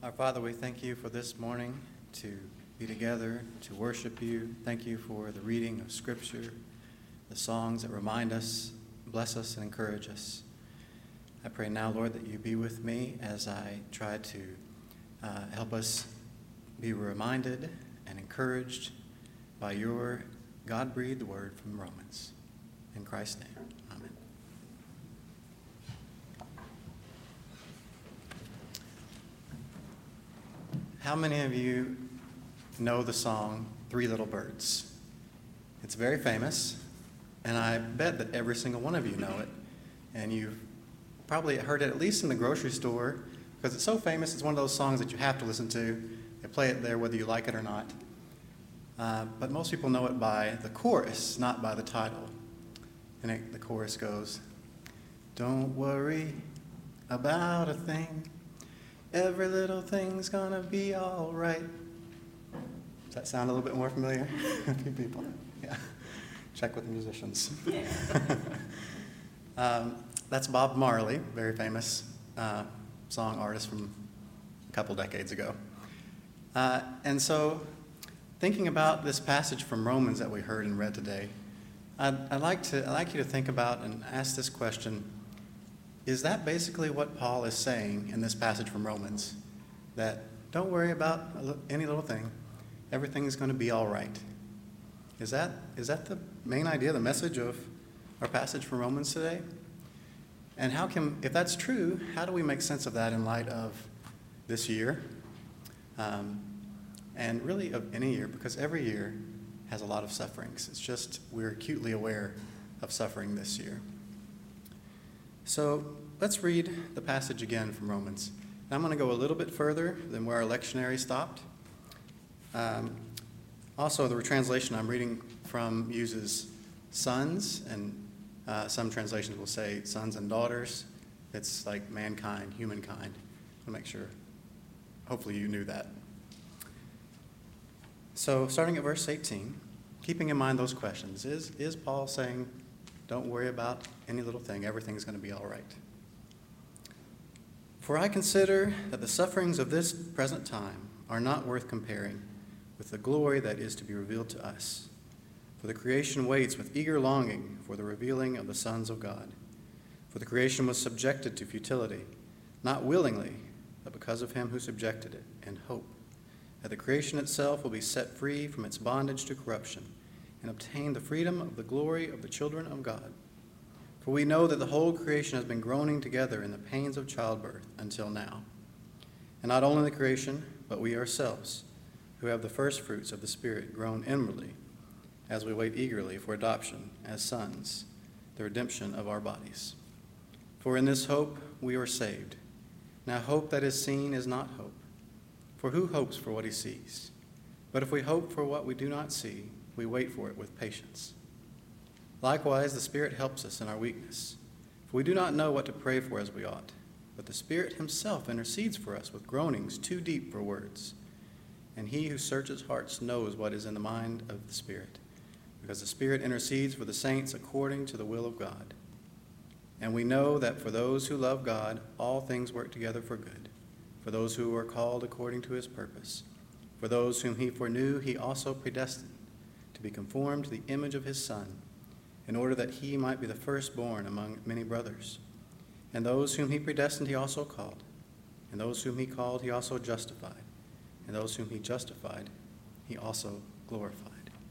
Our Father, we thank you for this morning to be together, to worship you. Thank you for the reading of Scripture, the songs that remind us, bless us, and encourage us. I pray now, Lord, that you be with me as I try to help us be reminded and encouraged by your God-breathed word from Romans. In Christ's name, amen. How many of you know the song Three Little Birds? It's very famous, and I bet that every single one of you know it. And you've probably heard it at least in the grocery store, because it's so famous. It's one of those songs that you have to listen to. They play it there whether you like it or not. But most people know it by the chorus, not by the title. And the chorus goes, "Don't worry about a thing. Every little thing's gonna be all right." Does that sound a little bit more familiar? A few people. Yeah. Check with the musicians. That's Bob Marley, very famous song artist from a couple decades ago. And so, thinking about this passage from Romans that we heard and read today, I'd like you to think about and ask this question. Is that basically what Paul is saying in this passage from Romans? That don't worry about any little thing. Everything's going to be all right. Is that the main idea, the message of our passage from Romans today? And if that's true, how do we make sense of that in light of this year? And really of any year, because every year has a lot of sufferings. It's just we're acutely aware of suffering this year. So let's read the passage again from Romans. And I'm going to go a little bit further than where our lectionary stopped. Also, the translation I'm reading from uses sons, and some translations will say sons and daughters. It's like mankind, humankind. I'll make sure. Hopefully you knew that. So starting at verse 18, keeping in mind those questions, is Paul saying, don't worry about any little thing, everything's going to be all right? "For I consider that the sufferings of this present time are not worth comparing with the glory that is to be revealed to us. For the creation waits with eager longing for the revealing of the sons of God. For the creation was subjected to futility, not willingly, but because of him who subjected it, in hope that the creation itself will be set free from its bondage to corruption and obtain the freedom of the glory of the children of God. For we know that the whole creation has been groaning together in the pains of childbirth until now. And not only the creation, but we ourselves, who have the first fruits of the Spirit, groan inwardly, as we wait eagerly for adoption as sons, the redemption of our bodies. For in this hope we are saved. Now hope that is seen is not hope. For who hopes for what he sees? But if we hope for what we do not see, we wait for it with patience. Likewise, the Spirit helps us in our weakness. For we do not know what to pray for as we ought, but the Spirit himself intercedes for us with groanings too deep for words. And he who searches hearts knows what is in the mind of the Spirit, because the Spirit intercedes for the saints according to the will of God. And we know that for those who love God, all things work together for good, for those who are called according to his purpose. For those whom he foreknew, he also predestined to be conformed to the image of his Son, in order that he might be the firstborn among many brothers. And those whom he predestined, he also called. And those whom he called, he also justified. And those whom he justified, he also glorified.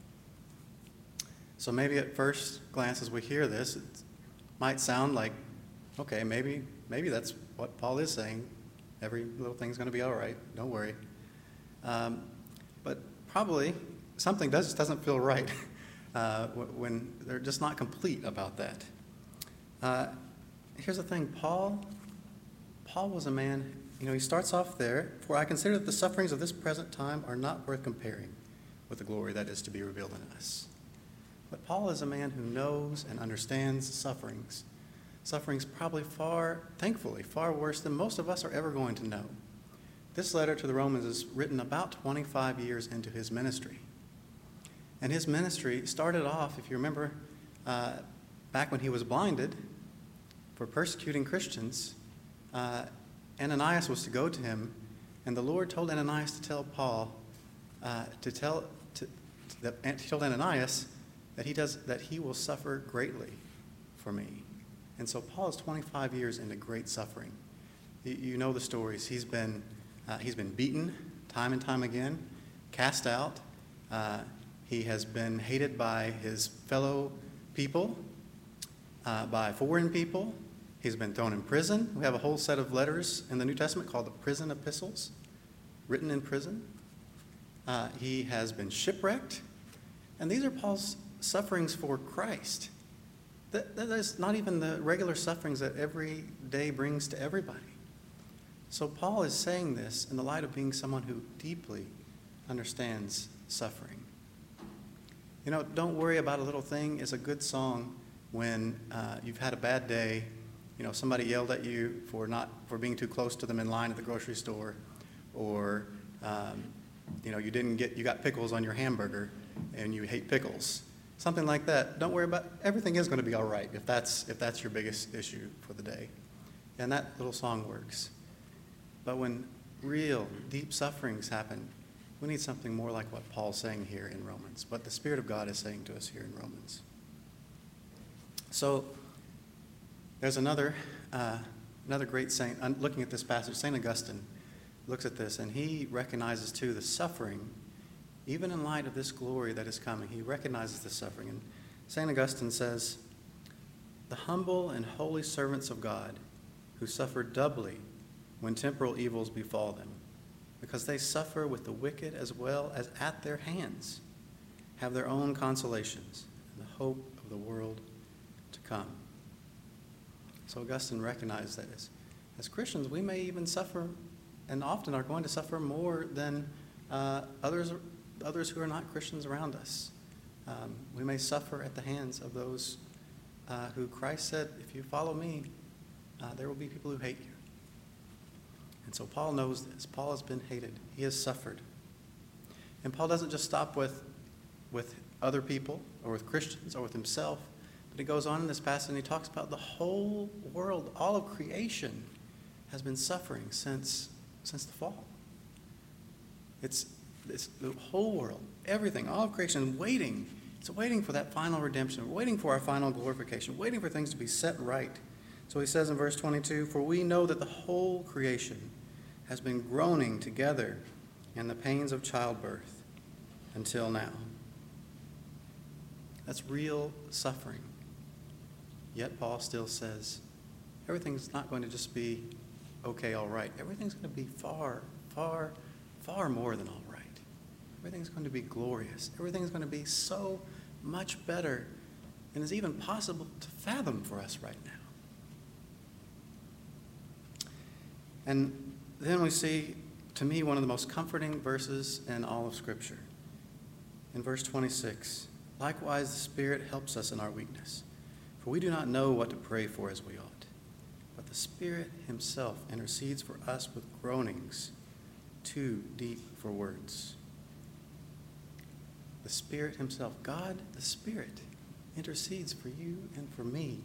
So maybe at first glance as we hear this, it might sound like, okay, maybe that's what Paul is saying. Every little thing's going to be all right. Don't worry. But probably something just doesn't feel right when they're just not complete about that. Here's the thing. Paul was a man, he starts off there. "For I consider that the sufferings of this present time are not worth comparing with the glory that is to be revealed in us." But Paul is a man who knows and understands sufferings. Sufferings probably thankfully, far worse than most of us are ever going to know. This letter to the Romans is written about 25 years into his ministry. And his ministry started off, if you remember, back when he was blinded for persecuting Christians. Ananias was to go to him And the Lord told Ananias to tell Paul, he told Ananias that he will suffer greatly for me. And so Paul is 25 years into great suffering. You know the stories. He's been beaten time and time again, cast out. He has been hated by his fellow people, by foreign people. He's been thrown in prison. We have a whole set of letters in the New Testament called the prison epistles, written in prison. He has been shipwrecked. And these are Paul's sufferings for Christ. That is not even the regular sufferings that every day brings to everybody. So Paul is saying this in the light of being someone who deeply understands suffering. You know, Don't Worry About a Little Thing is a good song when you've had a bad day. You know, somebody yelled at you for being too close to them in line at the grocery store, or you got pickles on your hamburger and you hate pickles. Something like that. Don't worry about everything is going to be all right if that's your biggest issue for the day. And that little song works. But when real deep sufferings happen, we need something more like what Paul's saying here in Romans, what the Spirit of God is saying to us here in Romans. So there's another great saint. Looking at this passage, St. Augustine looks at this, and he recognizes too the suffering, even in light of this glory that is coming. He recognizes the suffering. And St. Augustine says, "The humble and holy servants of God who suffer doubly when temporal evils befall them, because they suffer with the wicked as well as at their hands, have their own consolations and the hope of the world to come." So Augustine recognized that as Christians, we may even suffer, and often are going to suffer more than others who are not Christians around us. We may suffer at the hands of those who Christ said, if you follow me, there will be people who hate you. And so Paul knows this. Paul has been hated. He has suffered. And Paul doesn't just stop with other people or with Christians or with himself, but he goes on in this passage and he talks about the whole world, all of creation has been suffering since the fall. It's the whole world, everything, all of creation waiting. It's waiting for that final redemption, waiting for our final glorification, waiting for things to be set right. So he says in verse 22, "For we know that the whole creation has been groaning together in the pains of childbirth until now." That's real suffering. Yet Paul still says, everything's not going to just be okay, all right. Everything's going to be far, far, far more than all right. Everything's going to be glorious. Everything's going to be so much better than is even possible to fathom for us right now. And then we see, to me, one of the most comforting verses in all of Scripture. In verse 26, "Likewise the Spirit helps us in our weakness, for we do not know what to pray for as we ought. But the Spirit himself intercedes for us with groanings too deep for words." The Spirit himself, God the Spirit, intercedes for you and for me.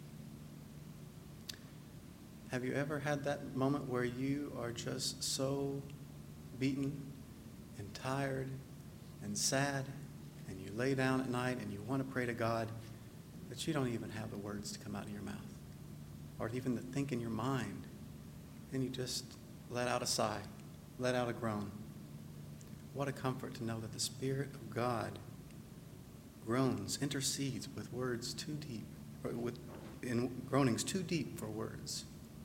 Have you ever had that moment where you are just so beaten and tired and sad, and you lay down at night and you want to pray to God, that you don't even have the words to come out of your mouth, or even to think in your mind, and you just let out a sigh, let out a groan? What a comfort to know that the Spirit of God groans, intercedes with words too deep, or in groanings too deep for words.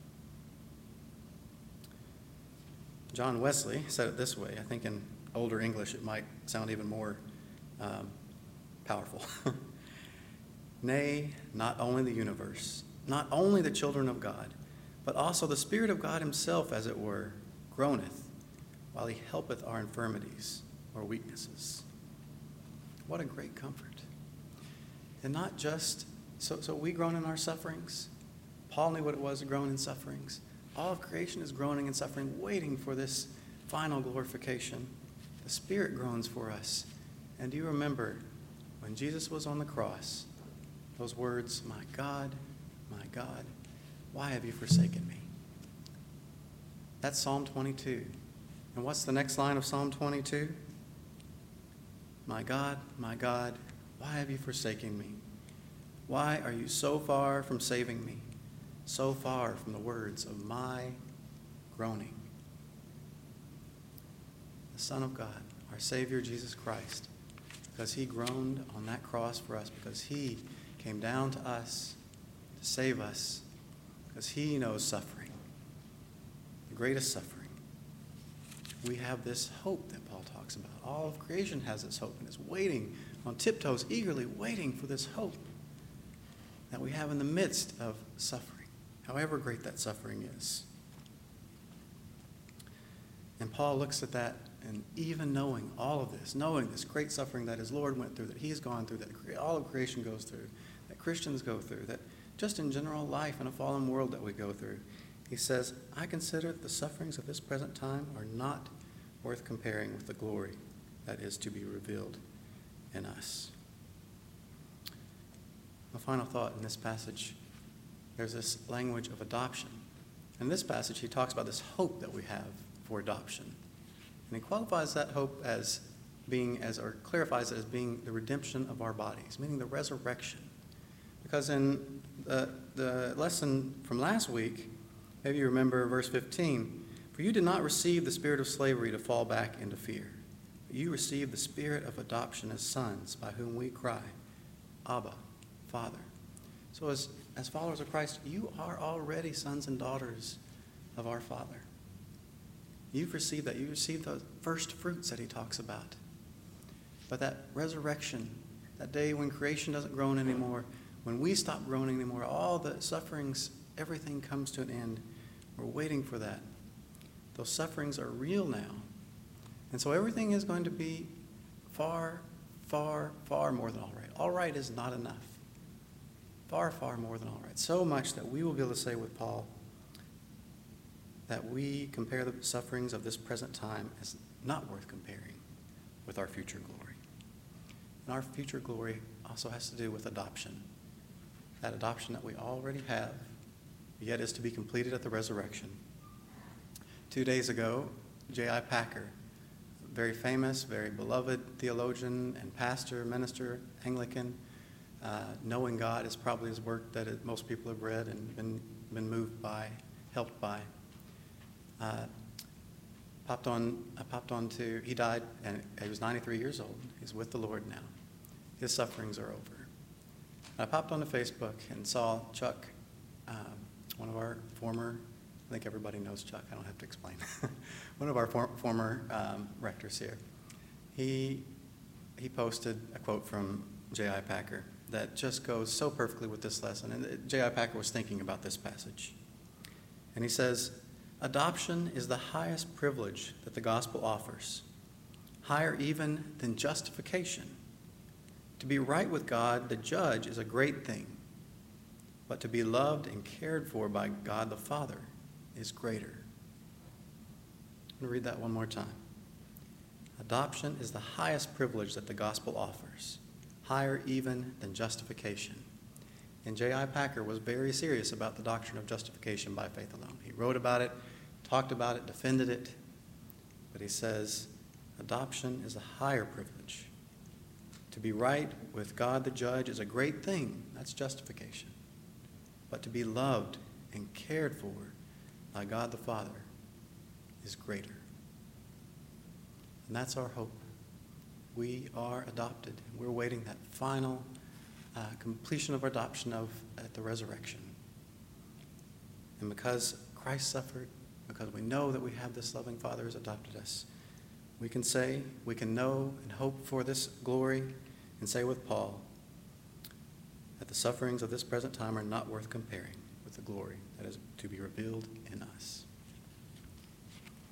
John Wesley said it this way. I think in older English it might sound even more powerful. "Nay, not only the universe, not only the children of God, but also the Spirit of God himself, as it were, groaneth, while he helpeth our infirmities or weaknesses." What a great comfort. And not just, so we groan in our sufferings. Paul knew what it was to groan in sufferings. All of creation is groaning and suffering, waiting for this final glorification. The Spirit groans for us. And do you remember when Jesus was on the cross, those words, my God, why have you forsaken me?" That's Psalm 22. And what's the next line of Psalm 22? My God, why have you forsaken me? Why are you so far from saving me, so far from the words of my groaning? The Son of God, our Savior Jesus Christ, because he groaned on that cross for us, because he came down to us to save us, because he knows suffering, the greatest suffering. We have this hope that Paul talks about. All of creation has this hope and is waiting on tiptoes, eagerly waiting for this hope that we have in the midst of suffering, however great that suffering is. And Paul looks at that, and even knowing all of this, knowing this great suffering that his Lord went through, that he's gone through, that all of creation goes through, that Christians go through, that just in general life in a fallen world that we go through, he says, I consider the sufferings of this present time are not worth comparing with the glory that is to be revealed in us. A final thought in this passage, there's this language of adoption. In this passage, he talks about this hope that we have for adoption. And he qualifies that hope as being, or clarifies it as being the redemption of our bodies, meaning the resurrection. Because in the lesson from last week, maybe you remember verse 15, for you did not receive the spirit of slavery to fall back into fear, but you received the spirit of adoption as sons, by whom we cry, Abba, Father. So as followers of Christ, you are already sons and daughters of our Father. You've received that. You received the first fruits that he talks about. But that resurrection, that day when creation doesn't groan anymore, when we stop groaning anymore, all the sufferings, everything comes to an end. We're waiting for that. Those sufferings are real now. And so everything is going to be far, far, far more than all right. All right is not enough. Far, far more than all right. So much that we will be able to say with Paul that we compare the sufferings of this present time as not worth comparing with our future glory. And our future glory also has to do with adoption. That adoption that we already have, yet is to be completed at the resurrection. 2 days ago, J.I. Packer, very famous, very beloved theologian and pastor, minister, Anglican, knowing God is probably his work that most people have read and been moved by, helped by. He died, and he was 93 years old. He's with the Lord now. His sufferings are over. I popped onto Facebook and saw Chuck, one of our former, I think everybody knows Chuck, I don't have to explain, one of our former rectors here. He posted a quote from J.I. Packer that just goes so perfectly with this lesson. And J.I. Packer was thinking about this passage. And he says, adoption is the highest privilege that the gospel offers, higher even than justification. To be right with God, the judge, is a great thing, but to be loved and cared for by God the Father is greater. I'm going to read that one more time. Adoption is the highest privilege that the gospel offers, higher even than justification. And J.I. Packer was very serious about the doctrine of justification by faith alone. He wrote about it, talked about it, defended it, but he says adoption is a higher privilege. To be right with God the judge is a great thing. That's justification. But to be loved and cared for by God the Father is greater. And that's our hope. We are adopted. We're waiting that final completion of our adoption at the resurrection. And because Christ suffered, because we know that we have this loving Father who's adopted us, we can say, we can know and hope for this glory and say with Paul that the sufferings of this present time are not worth comparing with the glory that is to be revealed in us.